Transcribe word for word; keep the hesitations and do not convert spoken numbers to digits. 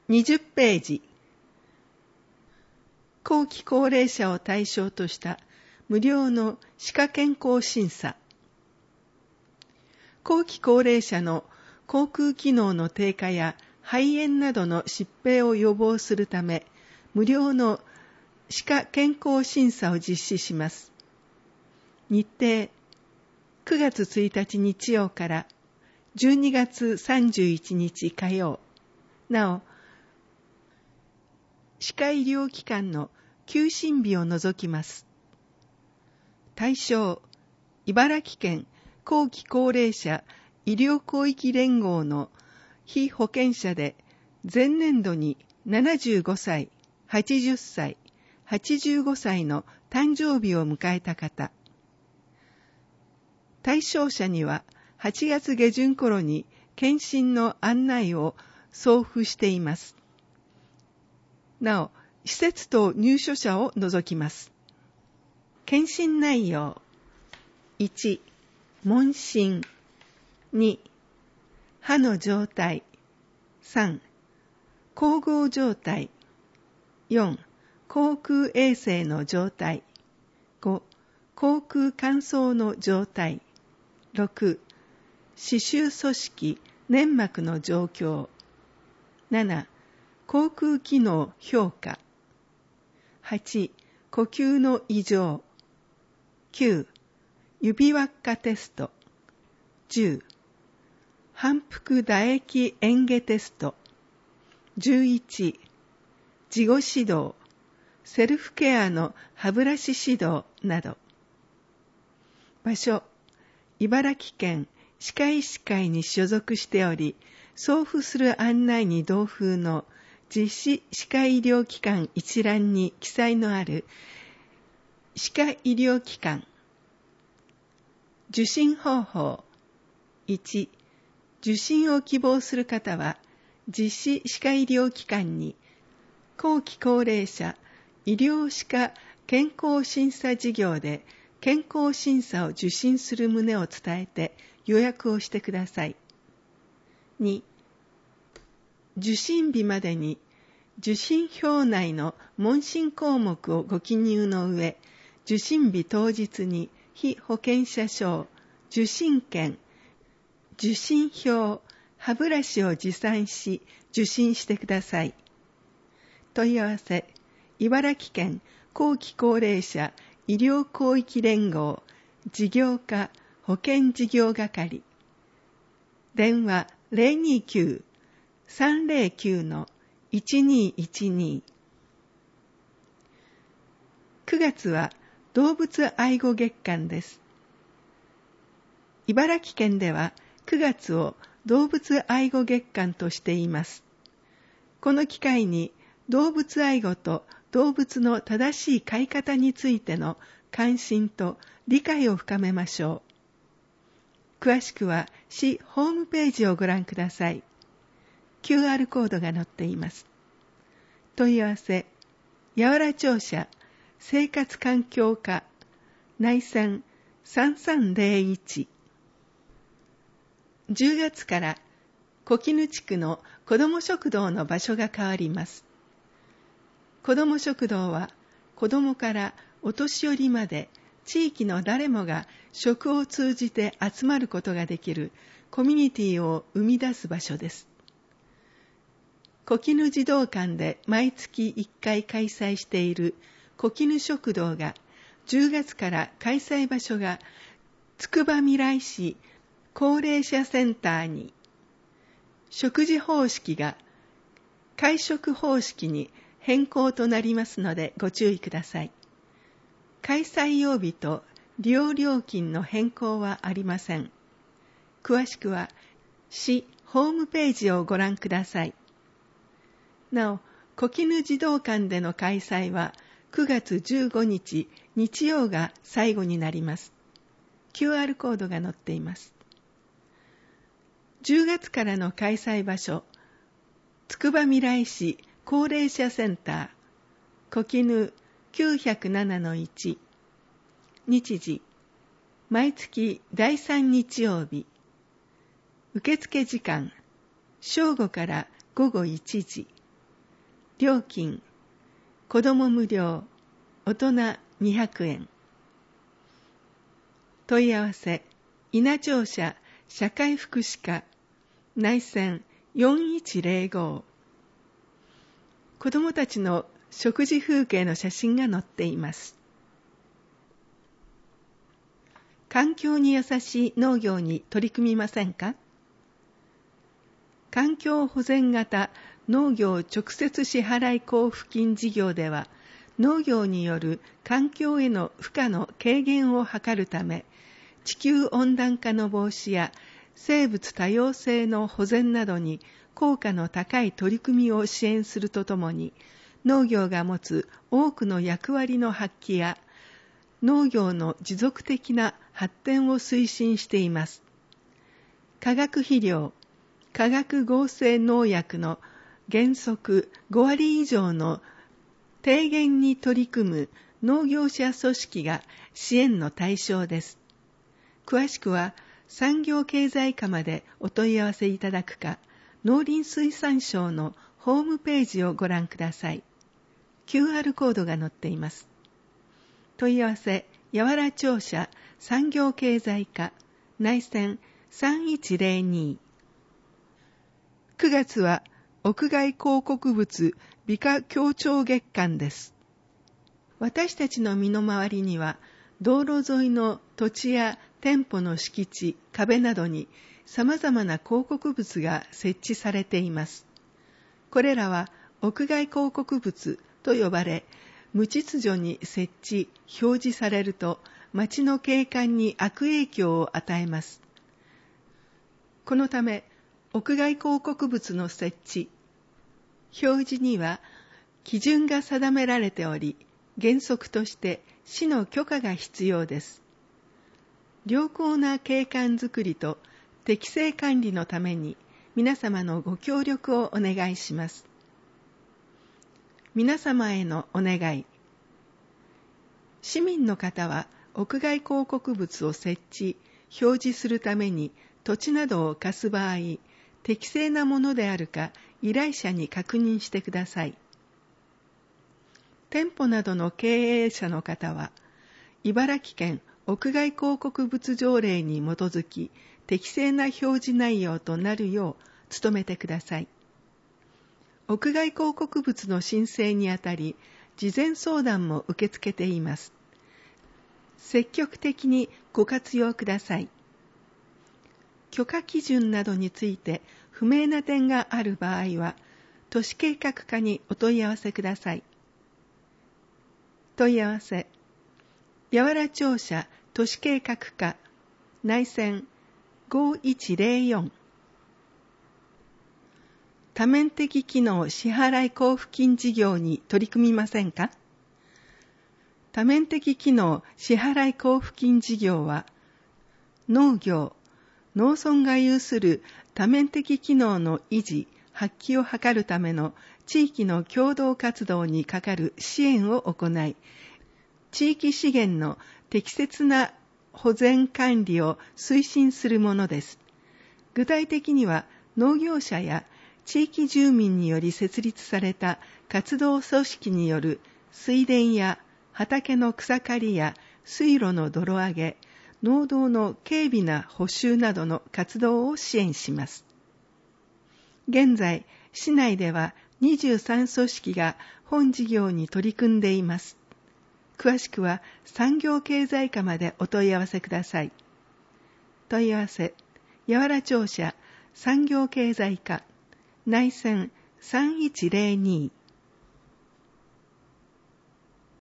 にじゅっページ、後期高齢者を対象とした無料の歯科健康審査。後期高齢者の口腔機能の低下や肺炎などの疾病を予防するため、無料の歯科健康審査を実施します。日程、くがつついたち日曜からじゅうにがつさんじゅういちにち火曜。なお、歯科医療機関の休診日を除きます。対象、茨城県後期高齢者医療広域連合の被保険者で、前年度にななじゅうごさい、はちじゅっさい、はちじゅうごさいの誕生日を迎えた方。対象者にははちがつげじゅん頃に検診の案内を送付しています。なお、施設等入所者を除きます。検診内容。いち、問診。に、歯の状態。さん、咬合状態。よん、口腔衛生の状態。ご、口腔乾燥の状態。ろく、歯周組織、粘膜の状況。なな、口腔機能評価。はち、呼吸の異常。きゅう、指輪っかテスト。じゅう、反復唾液嚥下テスト。じゅういち、事後指導、セルフケアの歯ブラシ指導など。場所、茨城県歯科医師会に所属しており、送付する案内に同封の実施歯科医療機関一覧に記載のある歯科医療機関。受診方法。いち、受診を希望する方は、実施歯科医療機関に、後期高齢者医療歯科健康審査事業で健康審査を受診する旨を伝えて予約をしてください。に、受診日までに受診票内の問診項目をご記入の上、受診日当日に被保険者証、受診券、受診票、歯ブラシを持参し受診してください。問い合わせ、茨城県後期高齢者医療広域連合事業課保健事業係。電話 ゼロにきゅう さんゼロきゅう のいちにいちに。くがつは動物愛護月間です。茨城県ではくがつを動物愛護月間としています。この機会に動物愛護と動物の正しい飼い方についての関心と理解を深めましょう。詳しくは市ホームページをご覧ください。キューアール コードが載っています。問い合わせ、八百良庁舎生活環境課内線さんさんゼロいち。じゅうがつから小絹地区の子ども食堂の場所が変わります。子ども食堂は子どもからお年寄りまで地域の誰もが食を通じて集まることができるコミュニティを生み出す場所です。小絹児童館で毎月いっかい開催している小絹食堂がじゅうがつから開催場所がつくばみらい市高齢者センターに、食事方式が会食方式に変更となりますのでご注意ください。開催曜日と利用料金の変更はありません。詳しくは市ホームページをご覧ください。なお、小絹児童館での開催はくがつじゅうごにち日曜が最後になります。キューアール コードが載っています。じゅうがつからの開催場所、つくばみらい市高齢者センター、小絹 きゅうぜろななのいち。日時、毎月だいさん日曜日。受付時間、正午からごごいちじ。 料金、子ども無料、大人にひゃくえん。問い合わせ、稲庁舎社会福祉課、内線よんいちゼロご。子どもたちの食事風景の写真が載っています。環境に優しい農業に取り組みませんか？環境保全型農業直接支払い交付金事業では、農業による環境への負荷の軽減を図るため、地球温暖化の防止や生物多様性の保全などに効果の高い取り組みを支援するとともに、農業が持つ多くの役割の発揮や農業の持続的な発展を推進しています。化学肥料、化学合成農薬の原則ごわり以上の低減に取り組む農業者組織が支援の対象です。詳しくは産業経済課までお問い合わせいただくか、農林水産省のホームページをご覧ください。キューアール コードが載っています。問い合わせ、八原庁舎産業経済課、内線さんいちゼロに。くがつは屋外広告物美化協調月間です。私たちの身の回りには、道路沿いの土地や店舗の敷地、壁などに様々な広告物が設置されています。これらは屋外広告物と呼ばれ、無秩序に設置、表示されると街の景観に悪影響を与えます。このため、屋外広告物の設置、表示には基準が定められており、原則として市の許可が必要です。良好な景観づくりと適正管理のために皆様のご協力をお願いします。皆様へのお願い。市民の方は屋外広告物を設置、表示するために土地などを貸す場合、適正なものであるか依頼者に確認してください。店舗などの経営者の方は、茨城県屋外広告物条例に基づき適正な表示内容となるよう努めてください。屋外広告物の申請にあたり、事前相談も受け付けています。積極的にご活用ください。許可基準などについて不明な点がある場合は、都市計画課にお問い合わせください。問い合わせ、八原庁舎都市計画課、内線ごいちゼロよん。多面的機能支払い交付金事業に取り組みませんか？多面的機能支払い交付金事業は、農業、農村が有する多面的機能の維持、発揮を図るための地域の共同活動にかかる支援を行い、地域資源の適切な保全管理を推進するものです。具体的には、農業者や地域住民により設立された活動組織による水田や畑の草刈りや水路の泥上げ、農道の軽微な補修などの活動を支援します。現在、市内ではにじゅうさん組織が本事業に取り組んでいます。詳しくは産業経済課までお問い合わせください。問い合わせ、八原庁舎産業経済課、内線さんいちゼロに。